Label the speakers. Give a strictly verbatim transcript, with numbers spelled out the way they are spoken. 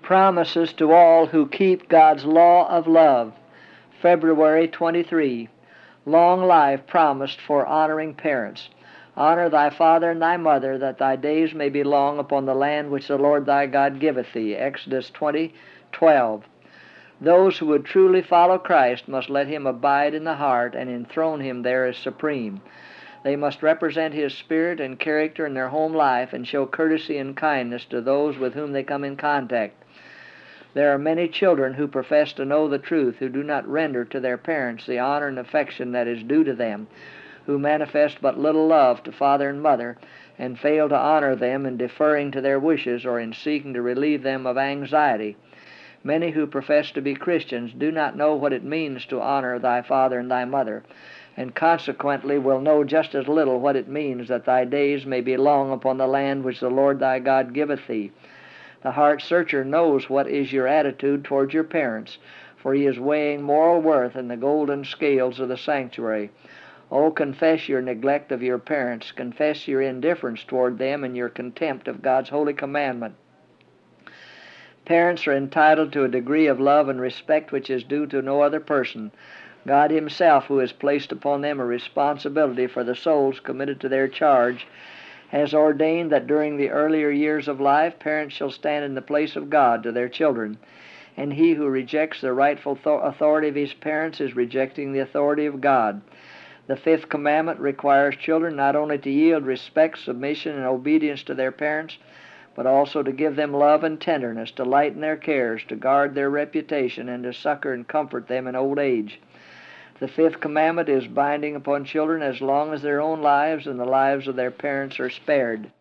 Speaker 1: Promises to all who keep God's law of love. February twenty-third. Long life promised for honoring parents. Honor thy father and thy mother, that thy days may be long upon the land which the Lord thy God giveth thee. Exodus twenty twelve. Those who would truly follow Christ must let him abide in the heart and enthrone him there as supreme. They must represent his spirit and character in their home life and show courtesy and kindness to those with whom they come in contact. There are many children who profess to know the truth who do not render to their parents the honor and affection that is due to them, who manifest but little love to father and mother, and fail to honor them in deferring to their wishes or in seeking to relieve them of anxiety. Many who profess to be Christians do not know what it means to honor thy father and thy mother, and consequently will know just as little what it means that thy days may be long upon the land which the Lord thy God giveth thee. The heart searcher knows what is your attitude towards your parents, for he is weighing moral worth in the golden scales of the sanctuary. Oh, confess your neglect of your parents. Confess your indifference toward them and your contempt of God's holy commandment. Parents are entitled to a degree of love and respect which is due to no other person. God himself, who has placed upon them a responsibility for the souls committed to their charge, has ordained that during the earlier years of life, parents shall stand in the place of God to their children, and he who rejects the rightful authority of his parents is rejecting the authority of God. The fifth commandment requires children not only to yield respect, submission, and obedience to their parents, but also to give them love and tenderness, to lighten their cares, to guard their reputation, and to succor and comfort them in old age. The fifth commandment is binding upon children as long as their own lives and the lives of their parents are spared.